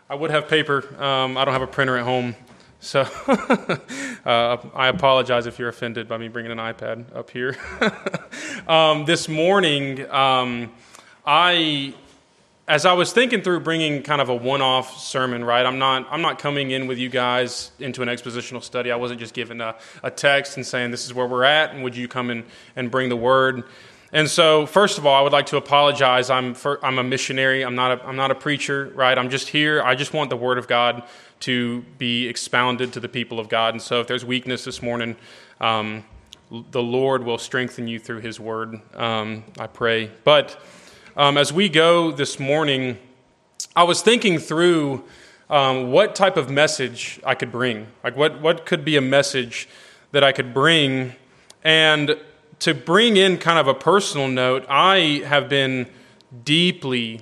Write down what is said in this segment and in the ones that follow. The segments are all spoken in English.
I would have paper. I don't have a printer at home, so I apologize if you're offended by me bringing an iPad up here. This morning, as I was thinking through bringing kind of a one-off sermon, right? I'm not coming in with you guys into an expositional study. I wasn't just given a text and saying this is where we're at, and would you come in and bring the word? And so, first of all, I would like to apologize. I'm a missionary. I'm not a preacher, right? I'm just here. I just want the Word of God to be expounded to the people of God. And so, if there's weakness this morning, the Lord will strengthen you through His Word. I pray. But as we go this morning, I was thinking through what type of message I could bring. Like, what could be a message that I could bring, and to bring in kind of a personal note, I have been deeply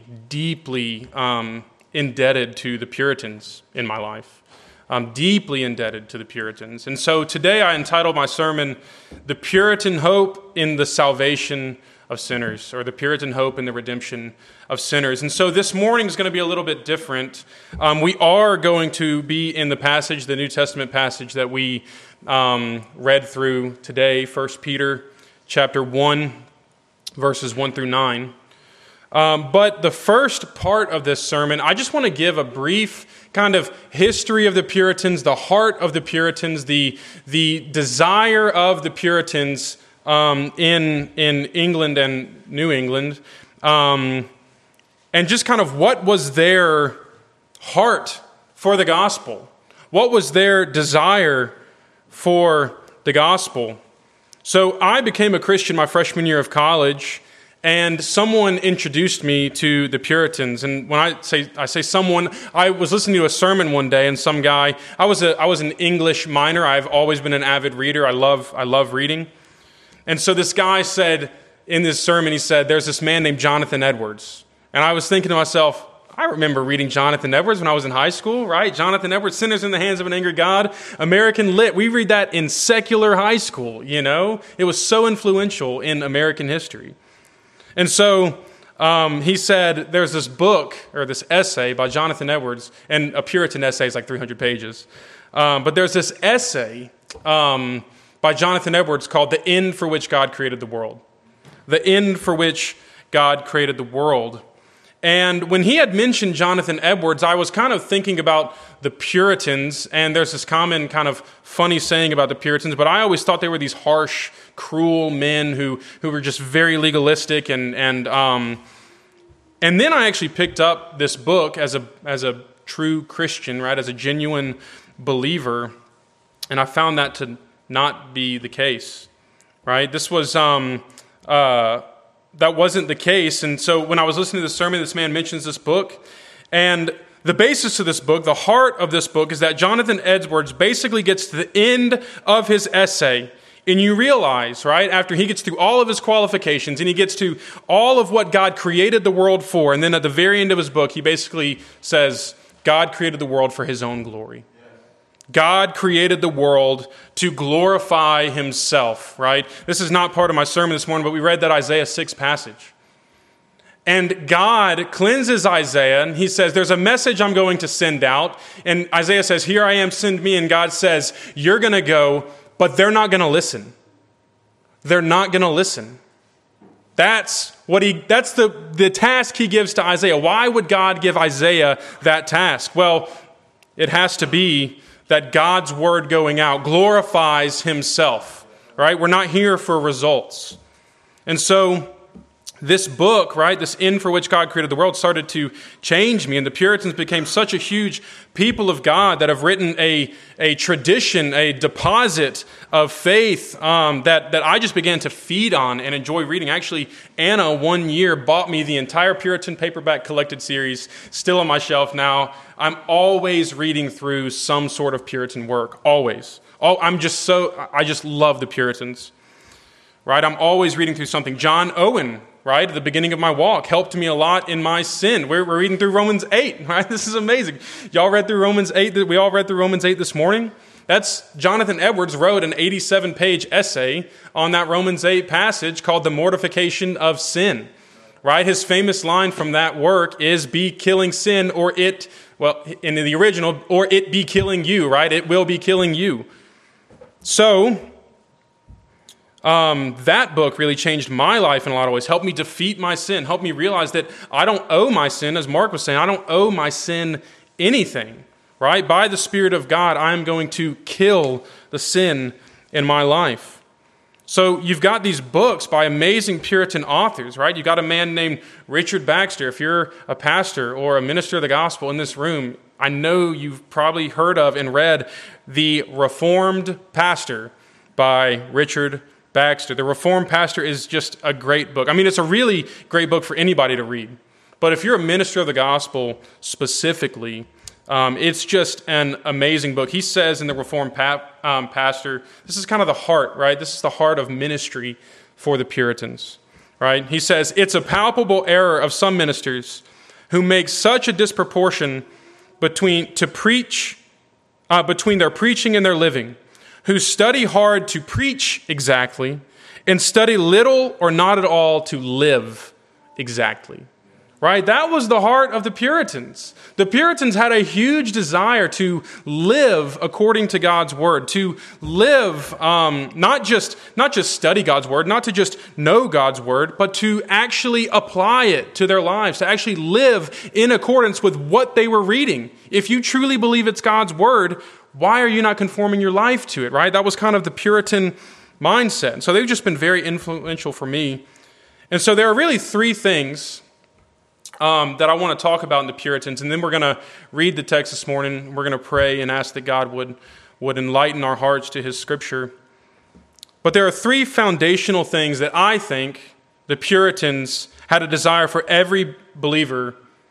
indebted to the Puritans in my life. I'm deeply indebted to the Puritans. And so today I entitled my sermon, The Puritan Hope in the Salvation of Sinners, or The Puritan Hope in the Redemption of Sinners. And so this morning is going to be a little bit different. We are going to be in the passage, the New Testament passage that we read through today, 1 Peter chapter 1, verses 1 through 9. But the first part of this sermon, I just want to give a brief kind of history of the Puritans, the heart of the Puritans, the desire of the Puritans in England and New England, and just kind of what was their heart for the gospel. What was their desire for the gospel? So I became a Christian my freshman year of college, and someone introduced me to the Puritans. And when I say someone, I was listening to a sermon one day, and some guy, I was an English minor. I've always been an avid reader. I love reading. And so this guy said in this sermon, he said, there's this man named Jonathan Edwards. And I was thinking to myself, I remember reading Jonathan Edwards when I was in high school, right? Jonathan Edwards, Sinners in the Hands of an Angry God, American Lit. We read that in secular high school, you know? It was so influential in American history. And so he said there's this book, or this essay by Jonathan Edwards, and a Puritan essay is like 300 pages. But there's this essay by Jonathan Edwards called The End for Which God Created the World. The End for Which God Created the World. And when he had mentioned Jonathan Edwards, I was kind of thinking about the Puritans, and there's this common kind of funny saying about the Puritans, but I always thought they were these harsh, cruel men who were just very legalistic, and then I actually picked up this book as a true Christian, right, as a genuine believer, and I found that to not be the case, right? This was that wasn't the case. And so when I was listening to the sermon, this man mentions this book. And the basis of this book, the heart of this book, is that Jonathan Edwards basically gets to the end of his essay. And you realize, right, after he gets through all of his qualifications and he gets to all of what God created the world for, and then at the very end of his book, he basically says, God created the world for His own glory. God created the world to glorify Himself, right? This is not part of my sermon this morning, but we read that Isaiah 6 passage. And God cleanses Isaiah, and He says, there's a message I'm going to send out. And Isaiah says, here I am, send me. And God says, you're going to go, but they're not going to listen. They're not going to listen. That's the task He gives to Isaiah. Why would God give Isaiah that task? Well, it has to be that God's word going out glorifies Himself, right? We're not here for results. And so this book, right, this End for Which God Created the World, started to change me. And the Puritans became such a huge people of God that have written a tradition, a deposit of faith that I just began to feed on and enjoy reading. Actually, Anna, one year, bought me the entire Puritan paperback collected series, still on my shelf now. I'm always reading through some sort of Puritan work, always. I just love the Puritans, right? I'm always reading through something. John Owen, right, at the beginning of my walk, helped me a lot in my sin. We're reading through Romans 8, right? This is amazing. Y'all read through Romans 8? We all read through Romans 8 this morning? That's Jonathan Edwards wrote an 87-page essay on that Romans 8 passage called The Mortification of Sin. right? His famous line from that work is, be killing sin, or it, well, in the original, or it be killing you, right? It will be killing you. So, that book really changed my life in a lot of ways, helped me defeat my sin, helped me realize that I don't owe my sin, as Mark was saying, I don't owe my sin anything, right? By the Spirit of God, I'm going to kill the sin in my life. So you've got these books by amazing Puritan authors, right? You've got a man named Richard Baxter. If you're a pastor or a minister of the gospel in this room, I know you've probably heard of and read The Reformed Pastor by Richard Baxter. The Reformed Pastor is just a great book. I mean, it's a really great book for anybody to read. But if you're a minister of the gospel specifically, it's just an amazing book. He says in The Reformed Pastor, this is kind of the heart, right? This is the heart of ministry for the Puritans, right? He says, it's a palpable error of some ministers who make such a disproportion between their preaching and their living, who study hard to preach exactly and study little or not at all to live exactly. Right? That was the heart of the Puritans. The Puritans had a huge desire to live according to God's word, to live, not just study God's word, not to just know God's word, but to actually apply it to their lives, to actually live in accordance with what they were reading. If you truly believe it's God's word, why are you not conforming your life to it, right? That was kind of the Puritan mindset. So they've just been very influential for me. And so there are really three things that I want to talk about in the Puritans, and then we're going to read the text this morning. We're going to pray and ask that God would enlighten our hearts to His Scripture. But there are three foundational things that I think the Puritans had a desire for every believer,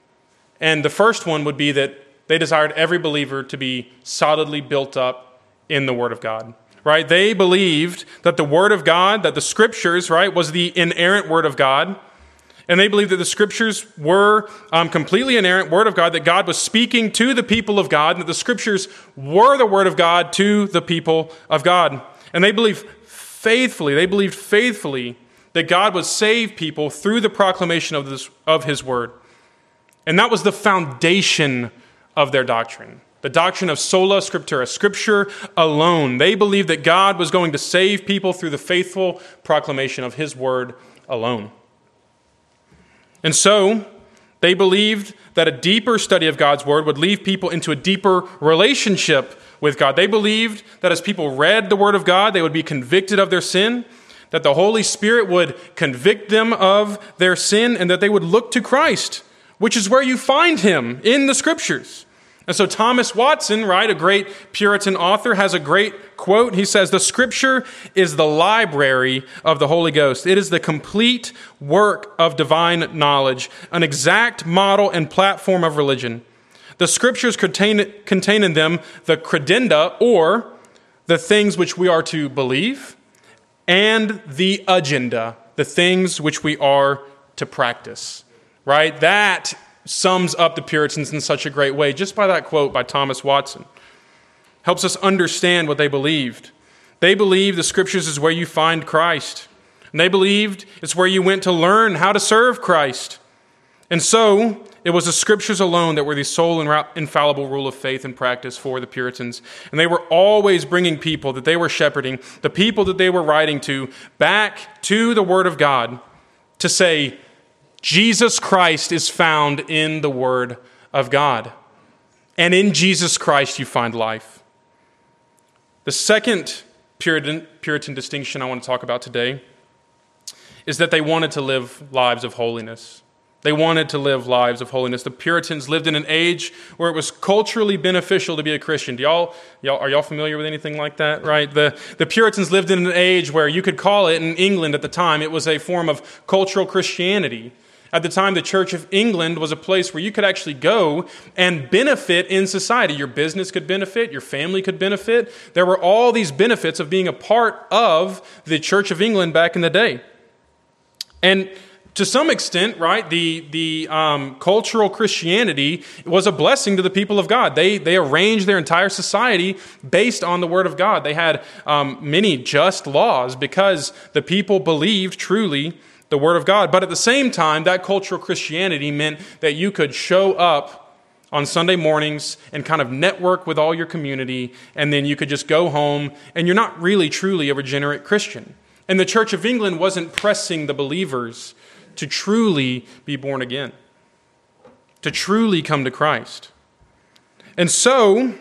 and the first one would be that they desired every believer to be solidly built up in the Word of God. Right? They believed that the Word of God, that the Scriptures, right, was the inerrant Word of God. And they believed that the Scriptures were completely inerrant Word of God, that God was speaking to the people of God, and that the Scriptures were the Word of God to the people of God. And they believed faithfully that God would save people through the proclamation of His Word. And that was the foundation of their doctrine. The doctrine of sola scriptura, Scripture alone. They believed that God was going to save people through the faithful proclamation of His Word alone. And so, they believed that a deeper study of God's Word would lead people into a deeper relationship with God. They believed that as people read the Word of God, they would be convicted of their sin, that the Holy Spirit would convict them of their sin, and that they would look to Christ, which is where you find Him, in the Scriptures. And so Thomas Watson, right, a great Puritan author, has a great quote. He says, "The Scripture is the library of the Holy Ghost. It is the complete work of divine knowledge, an exact model and platform of religion. The Scriptures contain in them the credenda, or the things which we are to believe, and the agenda, the things which we are to practice." Right? That sums up the Puritans in such a great way, just by that quote by Thomas Watson. Helps us understand what they believed. They believed the Scriptures is where you find Christ. And they believed it's where you went to learn how to serve Christ. And so, it was the Scriptures alone that were the sole and infallible rule of faith and practice for the Puritans. And they were always bringing people that they were shepherding, the people that they were writing to, back to the Word of God to say, Jesus Christ is found in the Word of God. And in Jesus Christ you find life. The second Puritan distinction I want to talk about today is that they wanted to live lives of holiness. They wanted to live lives of holiness. The Puritans lived in an age where it was culturally beneficial to be a Christian. Are y'all familiar with anything like that? Right? The Puritans lived in an age where you could call it, in England at the time, it was a form of cultural Christianity. At the time, the Church of England was a place where you could actually go and benefit in society. Your business could benefit, your family could benefit. There were all these benefits of being a part of the Church of England back in the day. And to some extent, right, the cultural Christianity was a blessing to the people of God. They arranged their entire society based on the Word of God. They had many just laws because the people believed truly the Word of God. But at the same time, that cultural Christianity meant that you could show up on Sunday mornings and kind of network with all your community, and then you could just go home, and you're not really truly a regenerate Christian. And the Church of England wasn't pressing the believers to truly be born again, to truly come to Christ. And so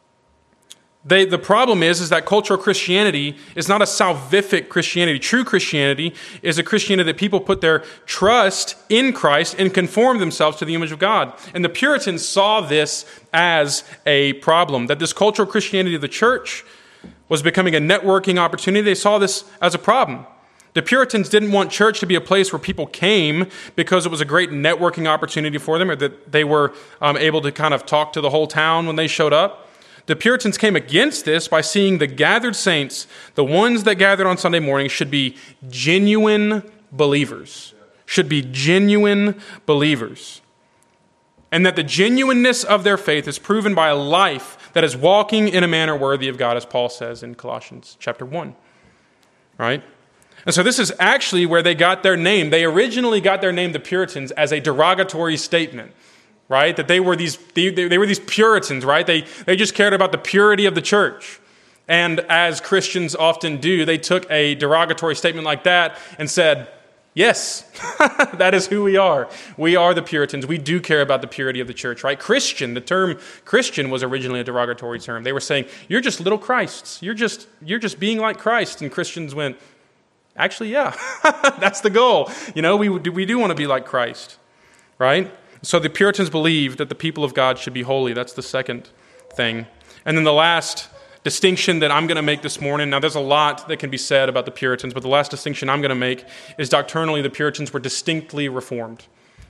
the problem is that cultural Christianity is not a salvific Christianity. True Christianity is a Christianity that people put their trust in Christ and conform themselves to the image of God. And the Puritans saw this as a problem, that this cultural Christianity of the church was becoming a networking opportunity. They saw this as a problem. The Puritans didn't want church to be a place where people came because it was a great networking opportunity for them, or that they were able to kind of talk to the whole town when they showed up. The Puritans came against this by seeing the gathered saints, the ones that gathered on Sunday morning, should be genuine believers. Should be genuine believers. And that the genuineness of their faith is proven by a life that is walking in a manner worthy of God, as Paul says in Colossians chapter 1. Right? And so this is actually where they got their name. They originally got their name, the Puritans, as a derogatory statement. Right? That they were these Puritans, right? They just cared about the purity of the church. And as Christians often do, they took a derogatory statement like that and said, yes, that is who we are. We are the Puritans. We do care about the purity of the church, right? Christian, the term Christian was originally a derogatory term. They were saying, you're just little Christs. You're just being like Christ. And Christians went, actually, yeah, that's the goal. You know, we do want to be like Christ, right? So the Puritans believed that the people of God should be holy. That's the second thing. And then the last distinction that I'm going to make this morning, now there's a lot that can be said about the Puritans, but the last distinction I'm going to make is doctrinally the Puritans were distinctly reformed.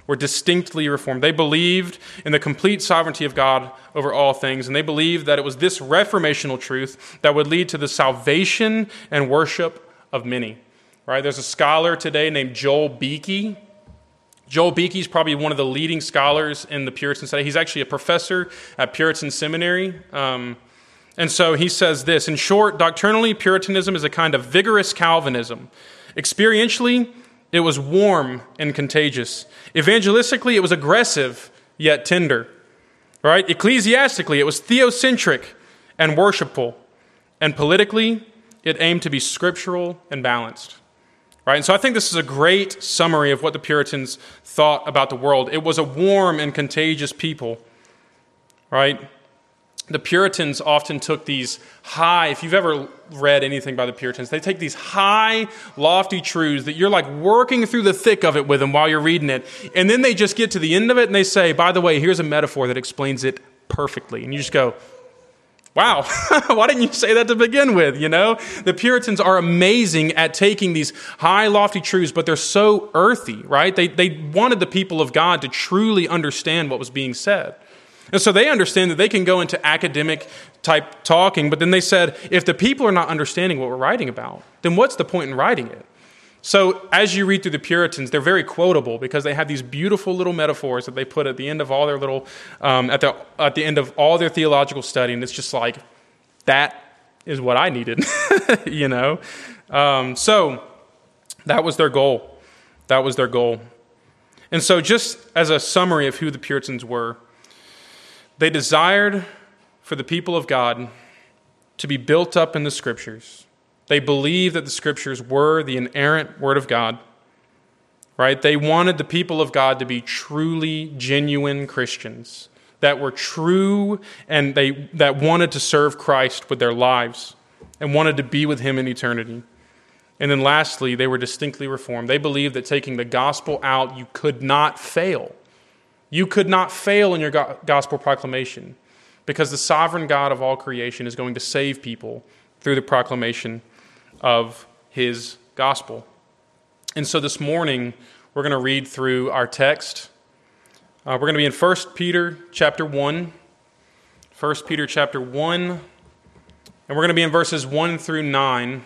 They believed in the complete sovereignty of God over all things, and they believed that it was this reformational truth that would lead to the salvation and worship of many. Right? There's a scholar today named Joel Beeke. Joel Beeke is probably one of the leading scholars in the Puritan study. He's actually a professor at Puritan Seminary. And so he says this, in short, doctrinally, Puritanism is a kind of vigorous Calvinism. Experientially, it was warm and contagious. Evangelistically, it was aggressive, yet tender. Right? Ecclesiastically, it was theocentric and worshipful. And politically, it aimed to be scriptural and balanced. Right? And so I think this is a great summary of what the Puritans thought about the world. It was a warm and contagious people. Right? The Puritans often took these high, if you've ever read anything by the Puritans, they take these high, lofty truths that you're like working through the thick of it with them while you're reading it. And then they just get to the end of it and they say, by the way, here's a metaphor that explains it perfectly. And you just go, wow, why didn't you say that to begin with, you know? The Puritans are amazing at taking these high, lofty truths, but they're so earthy, right? They wanted the people of God to truly understand what was being said. And so they understand that they can go into academic type talking, but then they said, if the people are not understanding what we're writing about, then what's the point in writing it? So as you read through the Puritans, they're very quotable because they have these beautiful little metaphors that they put at the end of all their little, at the end of all their theological study, and it's just like, that is what I needed, you know? So that was their goal. That was their goal. And so just as a summary of who the Puritans were, they desired for the people of God to be built up in the Scriptures. They believed that the Scriptures were the inerrant Word of God, right? They wanted the people of God to be truly genuine Christians, that were true and that wanted to serve Christ with their lives and wanted to be with Him in eternity. And then lastly, they were distinctly reformed. They believed that taking the gospel out, you could not fail. You could not fail in your gospel proclamation because the sovereign God of all creation is going to save people through the proclamation of His gospel. And so this morning, we're going to read through our text. We're going to be in 1 Peter chapter 1. 1 Peter chapter 1. And we're going to be in verses 1 through 9.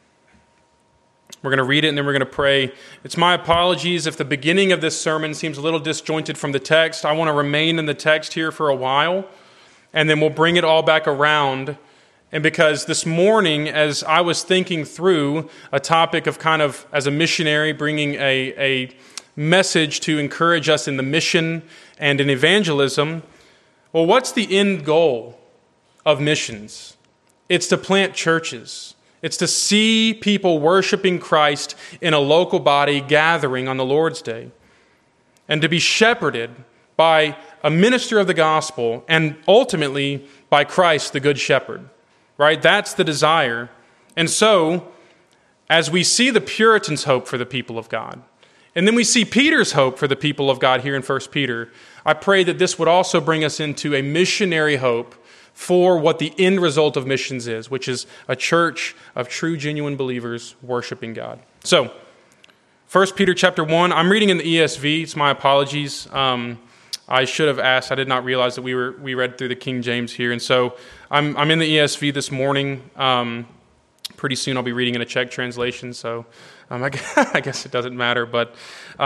We're going to read it and then we're going to pray. It's my apologies if the beginning of this sermon seems a little disjointed from the text. I want to remain in the text here for a while, and then we'll bring it all back around And because this morning, as I was thinking through a topic of kind of, as a missionary, bringing a message to encourage us in the mission and in evangelism, well, what's the end goal of missions? It's to plant churches. It's to see people worshiping Christ in a local body gathering on the Lord's Day, and to be shepherded by a minister of the gospel and ultimately by Christ, the Good Shepherd. Right? That's the desire. And so, as we see the Puritans' hope for the people of God, and then we see Peter's hope for the people of God here in 1 Peter, I pray that this would also bring us into a missionary hope for what the end result of missions is, which is a church of true, genuine believers worshiping God. So, 1 Peter chapter 1, I'm reading in the ESV. It's my apologies. I should have asked. I did not realize that we read through the King James here. And so I'm in the ESV this morning. Pretty soon I'll be reading in a Czech translation, so I guess it doesn't matter. But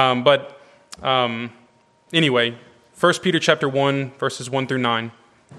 anyway, 1 Peter chapter 1, verses 1 through 9.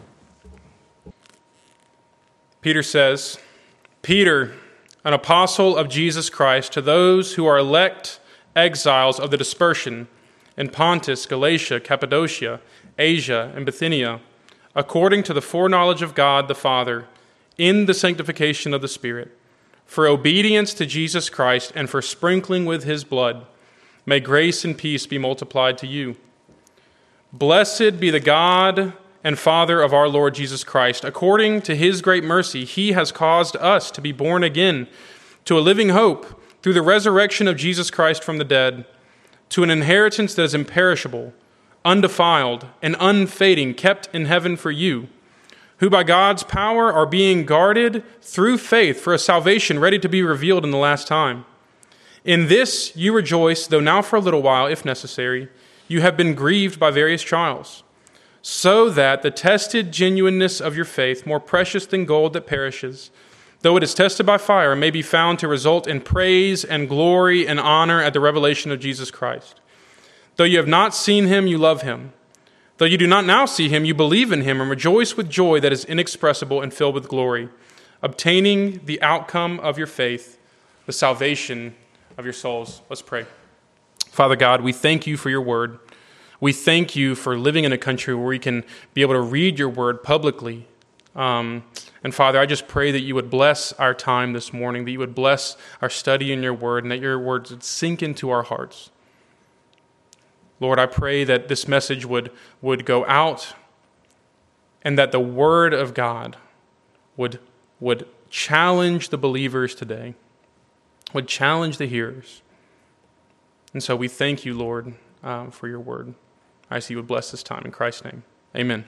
Peter says, Peter, an apostle of Jesus Christ, to those who are elect exiles of the dispersion in Pontus, Galatia, Cappadocia, Asia, and Bithynia, according to the foreknowledge of God the Father, in the sanctification of the Spirit, for obedience to Jesus Christ and for sprinkling with his blood, may grace and peace be multiplied to you. Blessed be the God and Father of our Lord Jesus Christ. According to his great mercy, he has caused us to be born again to a living hope through the resurrection of Jesus Christ from the dead, to an inheritance that is imperishable, undefiled, and unfading, kept in heaven for you, who by God's power are being guarded through faith for a salvation ready to be revealed in the last time. In this you rejoice, though now for a little while, if necessary, you have been grieved by various trials, so that the tested genuineness of your faith, more precious than gold that perishes, though it is tested by fire, may be found to result in praise and glory and honor at the revelation of Jesus Christ. Though you have not seen him, you love him. Though you do not now see him, you believe in him and rejoice with joy that is inexpressible and filled with glory, obtaining the outcome of your faith, the salvation of your souls. Let's pray. Father God, we thank you for your word. We thank you for living in a country where we can be able to read your word publicly. And Father, I just pray that you would bless our time this morning, that you would bless our study in your word, and that your words would sink into our hearts. Lord, I pray that this message would go out, and that the word of God would challenge the believers today, would challenge the hearers. And so we thank you, Lord, for your word. I ask you would bless this time in Christ's name. Amen.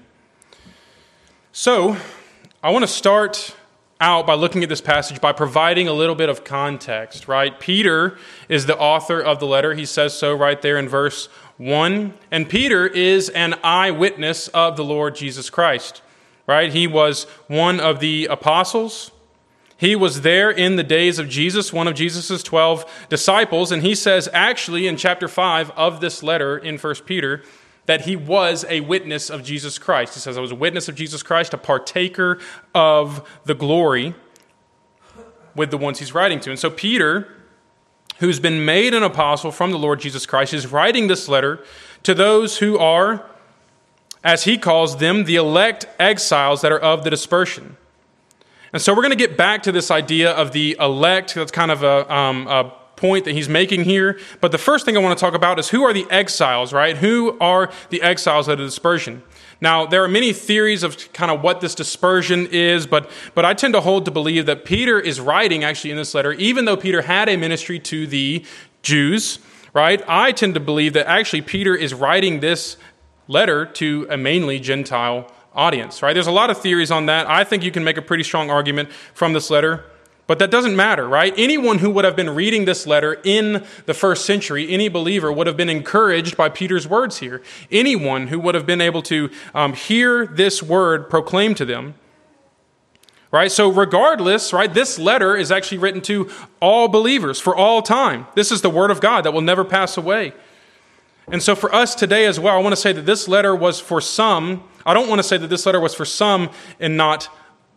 So, I want to start out by looking at this passage by providing a little bit of context, right? Peter is the author of the letter. He says so right there in verse 1. And Peter is an eyewitness of the Lord Jesus Christ, right? He was one of the apostles. He was there in the days of Jesus, one of Jesus' 12 disciples. And he says actually in chapter 5 of this letter in 1 Peter, that he was a witness of Jesus Christ. He says, I was a witness of Jesus Christ, a partaker of the glory with the ones he's writing to. And so Peter, who's been made an apostle from the Lord Jesus Christ, is writing this letter to those who are, as he calls them, the elect exiles that are of the dispersion. And so we're going to get back to this idea of the elect. That's kind of a point that he's making here. But the first thing I want to talk about is who are the exiles, right? Who are the exiles of the dispersion? Now, there are many theories of kind of what this dispersion is, but I tend to hold to believe that Peter is writing actually in this letter, even though Peter had a ministry to the Jews, right? I tend to believe that actually Peter is writing this letter to a mainly Gentile audience, right? There's a lot of theories on that. I think you can make a pretty strong argument from this letter. But that doesn't matter, right? Anyone who would have been reading this letter in the first century, any believer would have been encouraged by Peter's words here. Anyone who would have been able to hear this word proclaimed to them, right? So regardless, right, this letter is actually written to all believers for all time. This is the word of God that will never pass away. And so for us today as well, I want to say that this letter was for some. I don't want to say that this letter was for some and not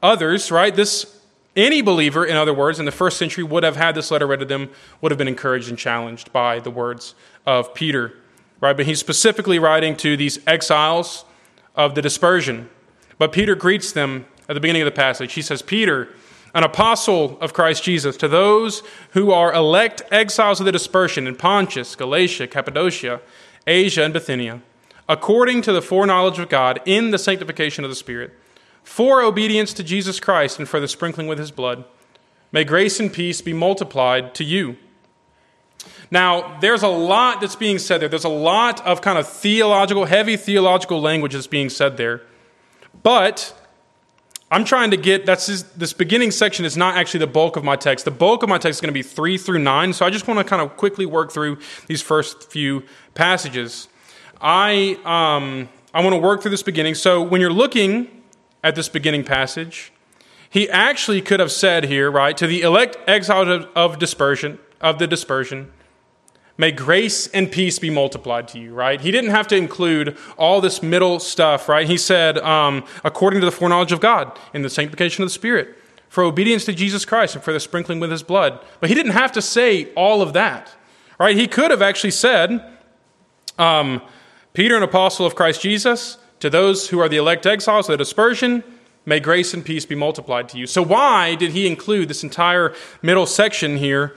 others, right? Any believer, in other words, in the first century would have had this letter read to them, would have been encouraged and challenged by the words of Peter, right? But he's specifically writing to these exiles of the dispersion. But Peter greets them at the beginning of the passage. He says, Peter, an apostle of Christ Jesus, to those who are elect exiles of the dispersion in Pontus, Galatia, Cappadocia, Asia, and Bithynia, according to the foreknowledge of God in the sanctification of the Spirit, for obedience to Jesus Christ and for the sprinkling with his blood, may grace and peace be multiplied to you. Now, there's a lot that's being said there. There's a lot of kind of heavy theological language that's being said there. But I'm trying to get, this beginning section is not actually the bulk of my text. The bulk of my text is going to be 3 through 9, so I just want to kind of quickly work through these first few passages. I want to work through this beginning. So when you're looking at this beginning passage, he actually could have said here, right, to the elect exiles of the dispersion, may grace and peace be multiplied to you, right? He didn't have to include all this middle stuff, right? He said, according to the foreknowledge of God in the sanctification of the Spirit, for obedience to Jesus Christ and for the sprinkling with his blood. But he didn't have to say all of that, right? He could have actually said, Peter, an apostle of Christ Jesus, to those who are the elect exiles of the dispersion, may grace and peace be multiplied to you. So why did he include this entire middle section here?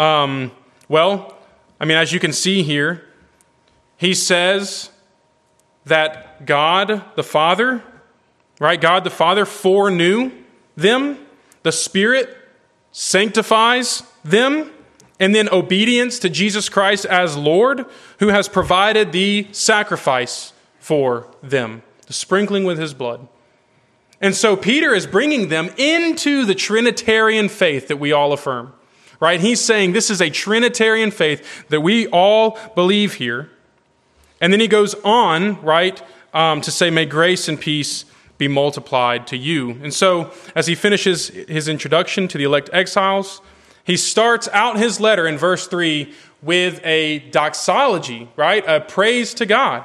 As you can see here, he says that God the Father, right? God the Father foreknew them. The Spirit sanctifies them. And then obedience to Jesus Christ as Lord, who has provided the sacrifice for them, the sprinkling with his blood. And so Peter is bringing them into the Trinitarian faith that we all affirm, right? He's saying this is a Trinitarian faith that we all believe here. And then he goes on, right, to say, may grace and peace be multiplied to you. And so as he finishes his introduction to the elect exiles, he starts out his letter in verse 3 with a doxology, right? A praise to God,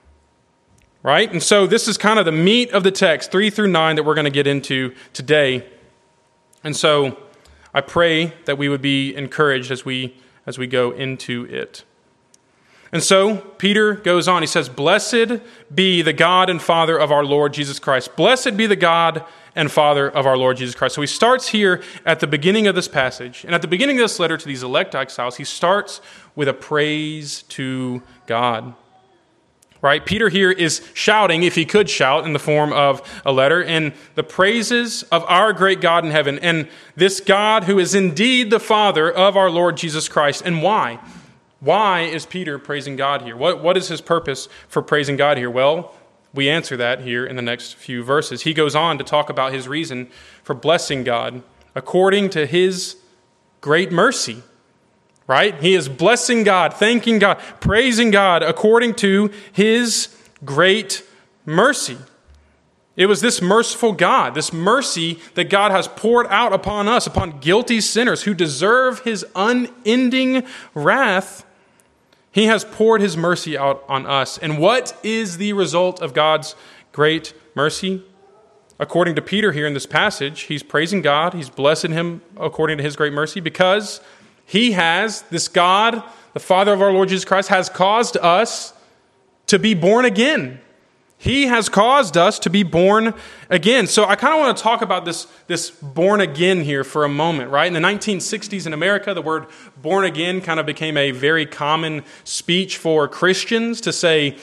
right? And so this is kind of the meat of the text, 3 through 9, that we're going to get into today. And so I pray that we would be encouraged as we go into it. And so Peter goes on. He says, blessed be the God and Father of our Lord Jesus Christ. Blessed be the God and Father of our Lord Jesus Christ. So he starts here at the beginning of this passage. And at the beginning of this letter to these elect exiles, he starts with a praise to God. Right? Peter here is shouting, if he could shout in the form of a letter, in the praises of our great God in heaven. And this God who is indeed the Father of our Lord Jesus Christ. And why? Why is Peter praising God here? What is his purpose for praising God here? Well, we answer that here in the next few verses. He goes on to talk about his reason for blessing God according to his great mercy, right? He is blessing God, thanking God, praising God according to his great mercy. It was this merciful God, this mercy that God has poured out upon us, upon guilty sinners who deserve his unending wrath. He has poured his mercy out on us. And what is the result of God's great mercy? According to Peter here in this passage, he's praising God. He's blessing him according to his great mercy because he has, this God, the Father of our Lord Jesus Christ, has caused us to be born again. He has caused us to be born again. So I kind of want to talk about this born again here for a moment, right? In the 1960s in America, the word born again kind of became a very common speech for Christians to say,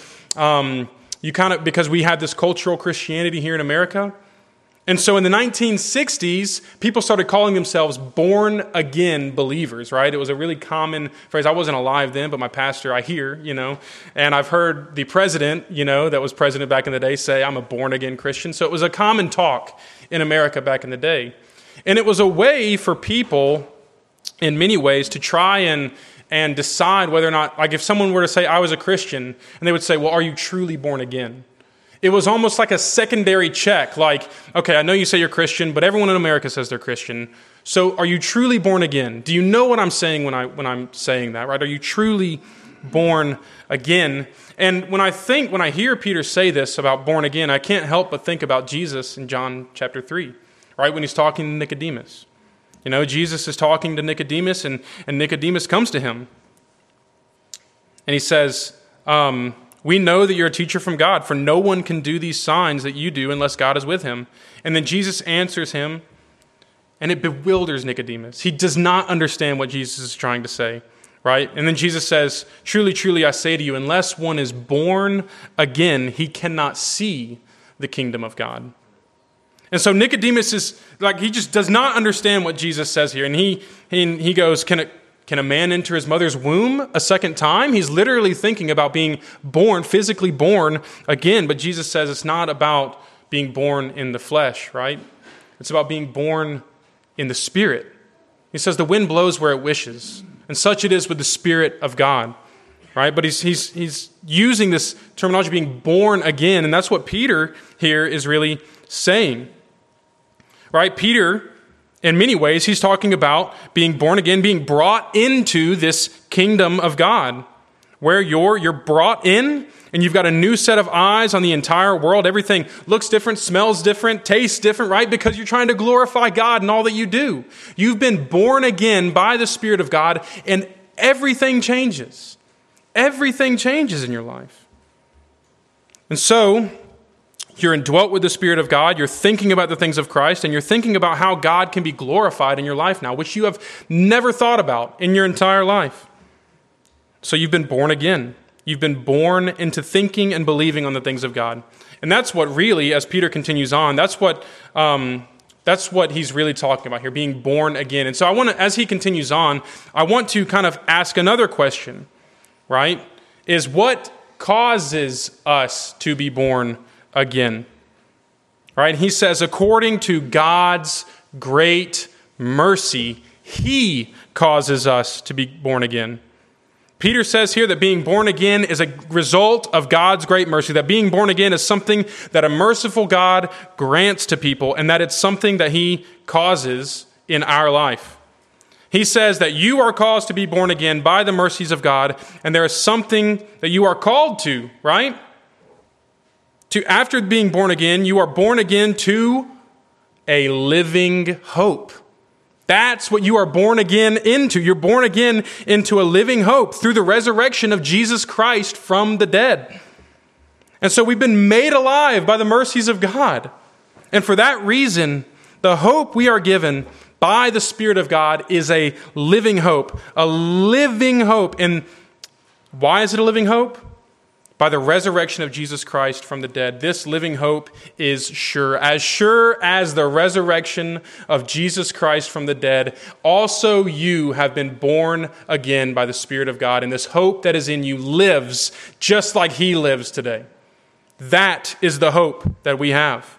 because we had this cultural Christianity here in America. And so in the 1960s, people started calling themselves born-again believers, right? It was a really common phrase. I wasn't alive then, but my pastor, I hear, and I've heard the president, that was president back in the day say, I'm a born-again Christian. So it was a common talk in America back in the day. And it was a way for people, in many ways, to try and decide whether or not, like if someone were to say, I was a Christian, and they would say, well, are you truly born again? It was almost like a secondary check, like, okay, I know you say you're Christian, but everyone in America says they're Christian. So are you truly born again? Do you know what I'm saying when I'm saying that, right? Are you truly born again? And when I hear Peter say this about born again, I can't help but think about Jesus in John chapter 3. right? When he's talking to Nicodemus. You know, Jesus is talking to Nicodemus, and Nicodemus comes to him. And he says, we know that you're a teacher from God, for no one can do these signs that you do unless God is with him. And then Jesus answers him, and it bewilders Nicodemus. He does not understand what Jesus is trying to say, right? And then Jesus says, truly, truly, I say to you, unless one is born again, he cannot see the kingdom of God. And so Nicodemus is like, he just does not understand what Jesus says here. And he goes, can a man enter his mother's womb a second time? He's literally thinking about being born, physically born again. But Jesus says it's not about being born in the flesh, right? It's about being born in the Spirit. He says the wind blows where it wishes, and such it is with the Spirit of God, right? But he's using this terminology, being born again, and that's what Peter here is really saying, right? Peter, in many ways, he's talking about being born again, being brought into this kingdom of God, where you're brought in, and you've got a new set of eyes on the entire world. Everything looks different, smells different, tastes different, right? Because you're trying to glorify God in all that you do. You've been born again by the Spirit of God, and everything changes. Everything changes in your life. And so, you're indwelt with the Spirit of God, you're thinking about the things of Christ, and you're thinking about how God can be glorified in your life now, which you have never thought about in your entire life. So you've been born again. You've been born into thinking and believing on the things of God. And that's what really, as Peter continues on, that's what he's really talking about here, being born again. And so I want to, as he continues on, I want to kind of ask another question, right? Is what causes us to be born again? Right? He says, according to God's great mercy, he causes us to be born again. Peter says here that being born again is a result of God's great mercy, that being born again is something that a merciful God grants to people, and that it's something that he causes in our life. He says that you are caused to be born again by the mercies of God, and there is something that you are called to, right? To, after being born again, you are born again to a living hope. That's what you are born again into. You're born again into a living hope through the resurrection of Jesus Christ from the dead. And so we've been made alive by the mercies of God. And for that reason, the hope we are given by the Spirit of God is a living hope. A living hope. And why is it a living hope? By the resurrection of Jesus Christ from the dead. This living hope is sure as the resurrection of Jesus Christ from the dead. Also you have been born again by the Spirit of God, and this hope that is in you lives just like he lives today. That is the hope that we have.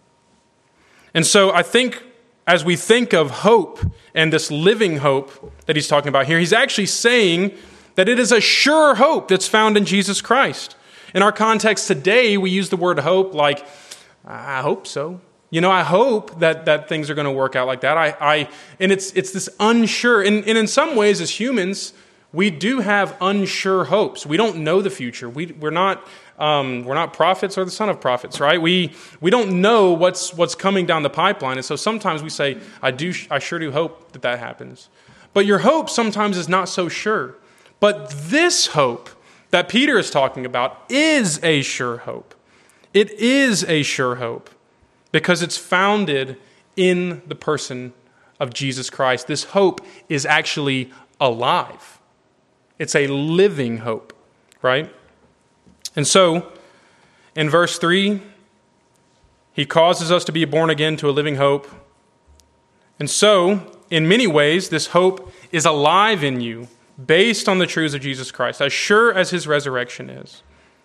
And so I think as we think of hope and this living hope that he's talking about here, he's actually saying that it is a sure hope that's found in Jesus Christ. In our context today, we use the word hope like, I hope so. You know, I hope that things are going to work out like that. And it's this unsure. And in some ways, as humans, we do have unsure hopes. We don't know the future. We're not prophets or the son of prophets, right? We don't know what's coming down the pipeline. And so sometimes we say, I sure do hope that happens. But your hope sometimes is not so sure. But this hope that Peter is talking about is a sure hope. It is a sure hope because it's founded in the person of Jesus Christ. This hope is actually alive. It's a living hope, right? And so, in verse 3, he causes us to be born again to a living hope. And so, in many ways, this hope is alive in you, based on the truths of Jesus Christ, as sure as his resurrection is.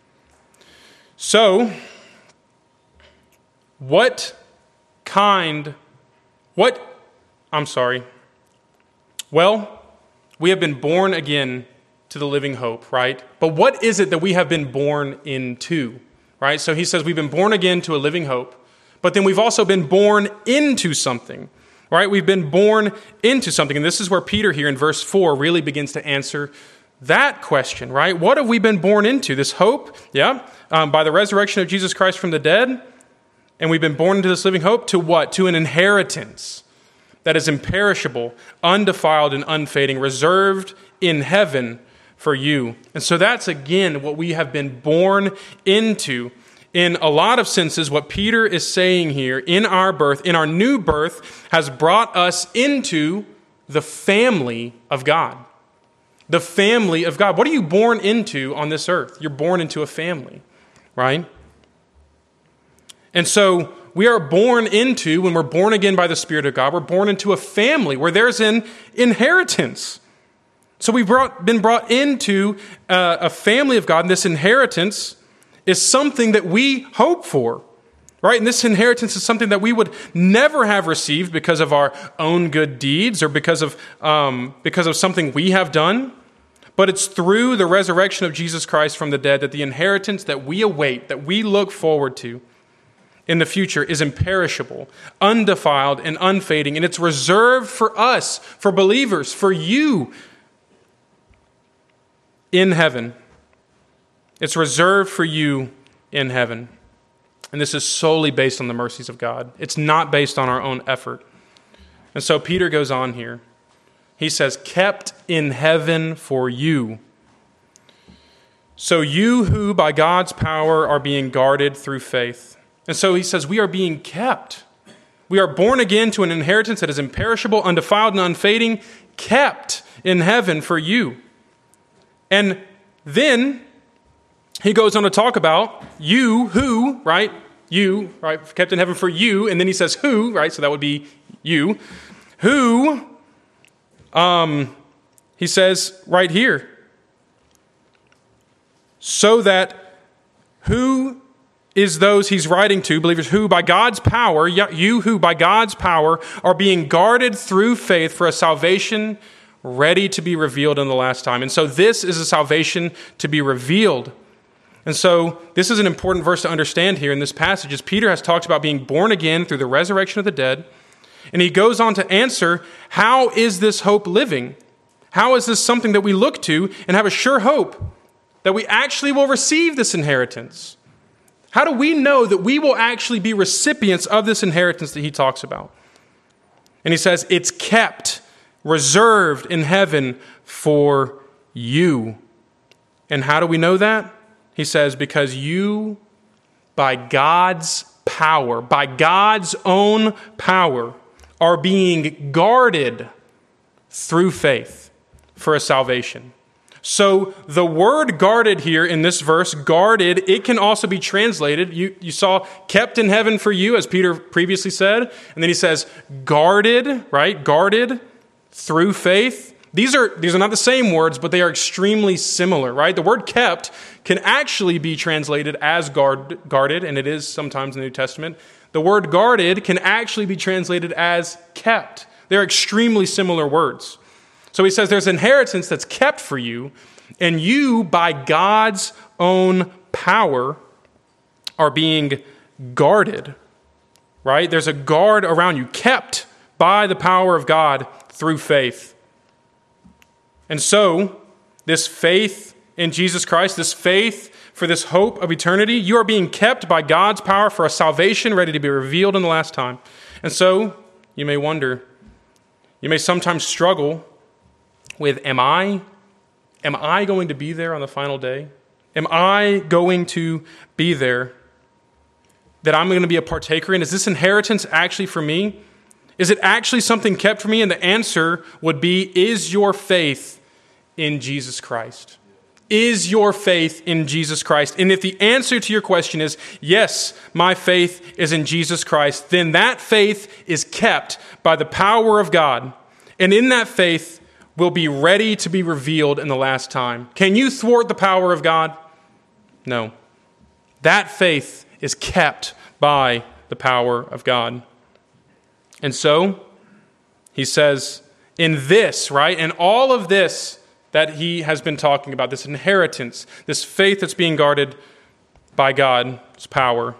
So, well, we have been born again to the living hope, right? But what is it that we have been born into, right? So he says we've been born again to a living hope, but then we've also been born into something. Right? We've been born into something. And this is where Peter here in verse 4 really begins to answer that question, right? What have we been born into? This hope, by the resurrection of Jesus Christ from the dead. And we've been born into this living hope to what? To an inheritance that is imperishable, undefiled, and unfading, reserved in heaven for you. And so that's, again, what we have been born into. In a lot of senses, what Peter is saying here, in our birth, in our new birth, has brought us into the family of God. The family of God. What are you born into on this earth? You're born into a family, right? And so we are born into, when we're born again by the Spirit of God, we're born into a family where there's an inheritance. So we've been brought into a family of God, and this inheritance is something that we hope for, right? And this inheritance is something that we would never have received because of our own good deeds or because of something we have done. But it's through the resurrection of Jesus Christ from the dead that the inheritance that we await, that we look forward to in the future is imperishable, undefiled, and unfading. And it's reserved for us, for believers, for you in heaven. It's reserved for you in heaven. And this is solely based on the mercies of God. It's not based on our own effort. And so Peter goes on here. He says, kept in heaven for you. So you who by God's power are being guarded through faith. And so he says, we are being kept. We are born again to an inheritance that is imperishable, undefiled, and unfading, kept in heaven for you. And then he goes on to talk about you who, right? You, right? Kept in heaven for you. And then he says who, right? So that would be you. Who, he says right here, so that who is those he's writing to, believers who by God's power, you who by God's power are being guarded through faith for a salvation ready to be revealed in the last time. And so this is a salvation to be revealed. And so this is an important verse to understand here in this passage, as Peter has talked about being born again through the resurrection of the dead. And he goes on to answer, how is this hope living? How is this something that we look to and have a sure hope that we actually will receive this inheritance? How do we know that we will actually be recipients of this inheritance that he talks about? And he says, it's kept, reserved in heaven for you. And how do we know that? He says, because you, by God's power, by God's own power, are being guarded through faith for a salvation. So the word guarded here in this verse, guarded, it can also be translated. You saw kept in heaven for you, as Peter previously said. And then he says guarded, right? Guarded through faith. These are not the same words, but they are extremely similar, right? The word kept can actually be translated as guarded, and it is sometimes in the New Testament. The word guarded can actually be translated as kept. They're extremely similar words. So he says there's inheritance that's kept for you, and you, by God's own power, are being guarded, right? There's a guard around you, kept by the power of God through faith. And so, this faith in Jesus Christ, this faith for this hope of eternity, you are being kept by God's power for a salvation ready to be revealed in the last time. And so, you may wonder, you may sometimes struggle with, am I going to be there on the final day? Am I going to be there? That I'm going to be a partaker in? Is this inheritance actually for me? Is it actually something kept for me? And the answer would be, is your faith in Jesus Christ? Is your faith in Jesus Christ? And if the answer to your question is, yes, my faith is in Jesus Christ, then that faith is kept by the power of God. And in that faith, will be ready to be revealed in the last time. Can you thwart the power of God? No. That faith is kept by the power of God. And so, he says, in this, right, in all of this that he has been talking about, this inheritance, this faith that's being guarded by God's power,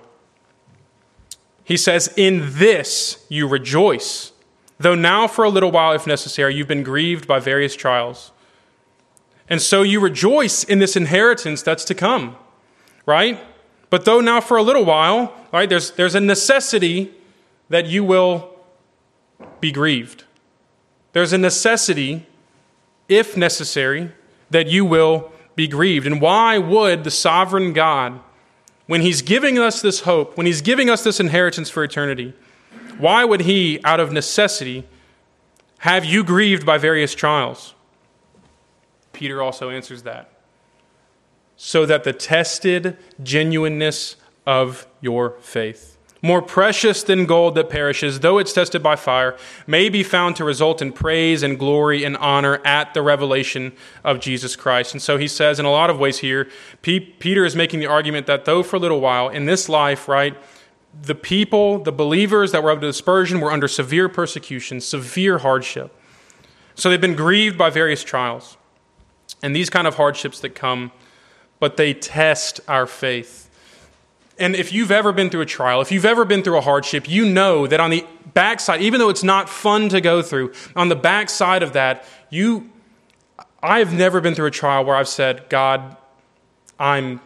he says, in this you rejoice. Though now for a little while, if necessary, you've been grieved by various trials. And so you rejoice in this inheritance that's to come, right? But though now for a little while, right, there's a necessity that you will be grieved. There's a necessity, if necessary, that you will be grieved. And why would the sovereign God, when he's giving us this hope, when he's giving us this inheritance for eternity, why would he, out of necessity, have you grieved by various trials? Peter also answers that. So that the tested genuineness of your faith, more precious than gold that perishes, though it's tested by fire, may be found to result in praise and glory and honor at the revelation of Jesus Christ. And so he says in a lot of ways here, Peter is making the argument that though for a little while in this life, right, the people, the believers that were of the dispersion were under severe persecution, severe hardship. So they've been grieved by various trials. And these kind of hardships that come, but they test our faith. And if you've ever been through a trial, if you've ever been through a hardship, you know that on the backside, even though it's not fun to go through, on the backside of that, I've never been through a trial where I've said, God, I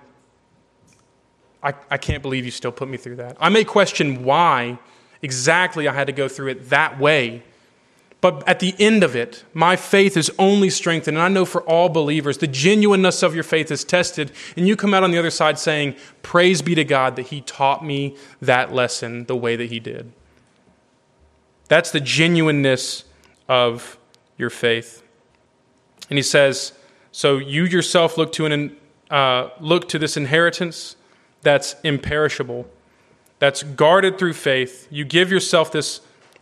can't believe you still put me through that. I may question why exactly I had to go through it that way. But at the end of it, my faith is only strengthened. And I know for all believers, the genuineness of your faith is tested. And you come out on the other side saying, praise be to God that he taught me that lesson the way that he did. That's the genuineness of your faith. And he says, so you yourself look to this inheritance that's imperishable, that's guarded through faith. You give yourself this...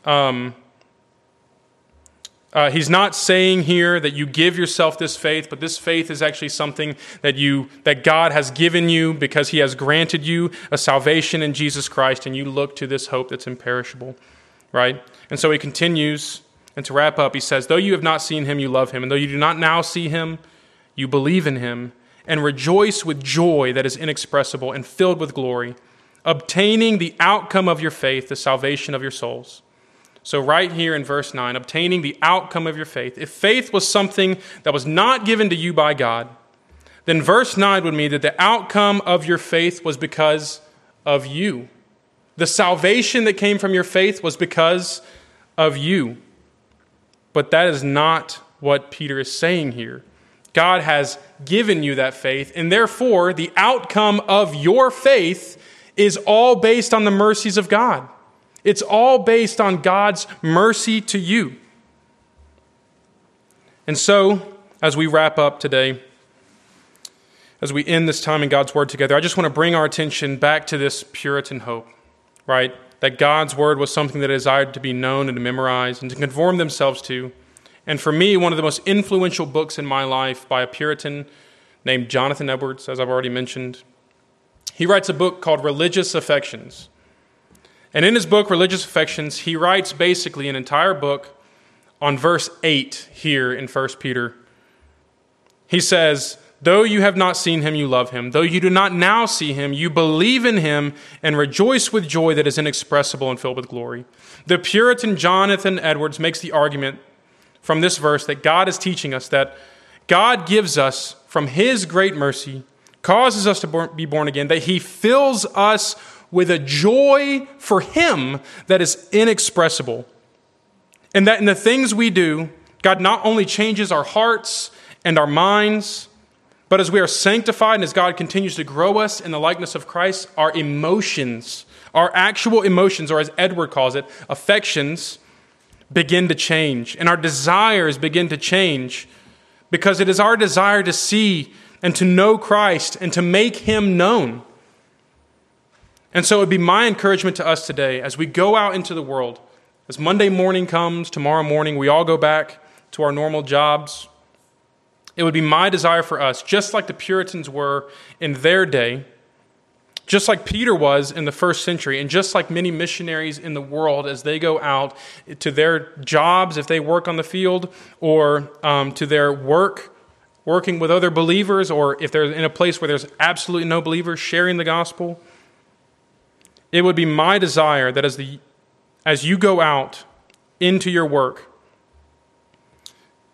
he's not saying here that you give yourself this faith, but this faith is actually something that God has given you because he has granted you a salvation in Jesus Christ, and you look to this hope that's imperishable, right? And so he continues, and to wrap up, he says, though you have not seen him, you love him, and though you do not now see him, you believe in him, and rejoice with joy that is inexpressible and filled with glory, obtaining the outcome of your faith, the salvation of your souls. So right here in verse 9, obtaining the outcome of your faith. If faith was something that was not given to you by God, then verse 9 would mean that the outcome of your faith was because of you. The salvation that came from your faith was because of you. But that is not what Peter is saying here. God has given you that faith, and therefore the outcome of your faith is all based on the mercies of God. It's all based on God's mercy to you. And so, as we wrap up today, as we end this time in God's Word together, I just want to bring our attention back to this Puritan hope, right? That God's Word was something that desired to be known and to memorize and to conform themselves to. And for me, one of the most influential books in my life by a Puritan named Jonathan Edwards, as I've already mentioned. He writes a book called Religious Affections. And in his book, Religious Affections, he writes basically an entire book on verse 8 here in 1 Peter. He says, though you have not seen him, you love him. Though you do not now see him, you believe in him and rejoice with joy that is inexpressible and filled with glory. The Puritan Jonathan Edwards makes the argument from this verse that God is teaching us that God gives us from his great mercy, causes us to be born again, that he fills us with a joy for him that is inexpressible. And that in the things we do, God not only changes our hearts and our minds, but as we are sanctified and as God continues to grow us in the likeness of Christ, our emotions, our actual emotions, or as Edward calls it, affections, begin to change. And our desires begin to change because it is our desire to see and to know Christ and to make him known. And so it would be my encouragement to us today as we go out into the world, as Monday morning comes, tomorrow morning, we all go back to our normal jobs. It would be my desire for us, just like the Puritans were in their day, just like Peter was in the first century, and just like many missionaries in the world as they go out to their jobs, if they work on the field, or to their working with other believers, or if they're in a place where there's absolutely no believers, sharing the gospel. It would be my desire that as you go out into your work,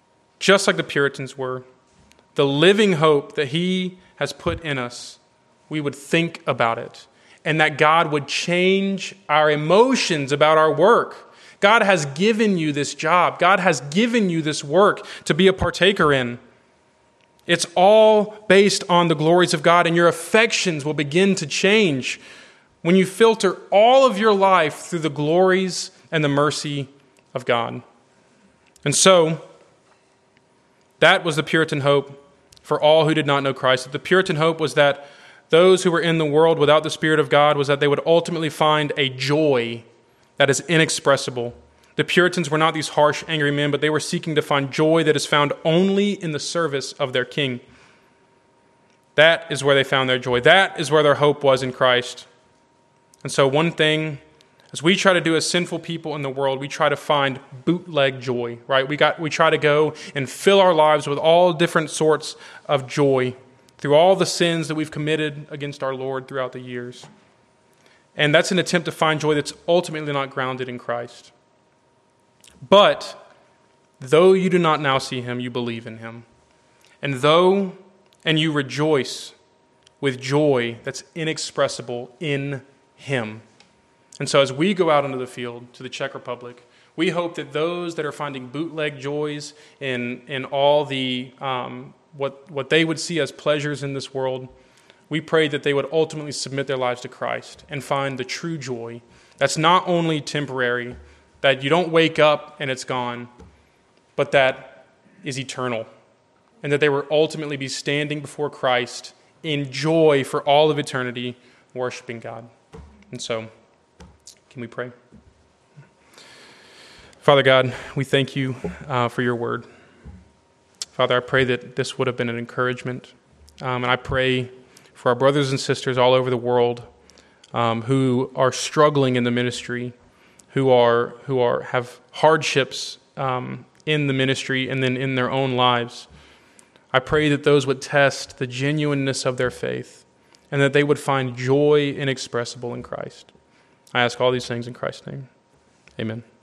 just like the Puritans were, the living hope that he has put in us we would think about it, and that God would change our emotions about our work. God has given you this job. God has given you this work to be a partaker in. It's all based on the glories of God, and your affections will begin to change when you filter all of your life through the glories and the mercy of God. And so, that was the Puritan hope for all who did not know Christ. The Puritan hope was that those who were in the world without the Spirit of God was that they would ultimately find a joy that is inexpressible. The Puritans were not these harsh, angry men, but they were seeking to find joy that is found only in the service of their King. That is where they found their joy. That is where their hope was in Christ. And so one thing, as we try to do as sinful people in the world, we try to find bootleg joy, right? We try to go and fill our lives with all different sorts of joy through all the sins that we've committed against our Lord throughout the years. And that's an attempt to find joy that's ultimately not grounded in Christ. But though you do not now see him, you believe in him. And you rejoice with joy that's inexpressible in him. And so as we go out into the field to the Czech Republic, we hope that those that are finding bootleg joys in all the what they would see as pleasures in this world, we pray that they would ultimately submit their lives to Christ and find the true joy that's not only temporary, that you don't wake up and it's gone, but that is eternal. And that they will ultimately be standing before Christ in joy for all of eternity, worshiping God. And so, can we pray? Father God, we thank you for your word. Father, I pray that this would have been an encouragement. And I pray for our brothers and sisters all over the world who are struggling in the ministry, who have hardships in the ministry and then in their own lives. I pray that those would test the genuineness of their faith and that they would find joy inexpressible in Christ. I ask all these things in Christ's name. Amen.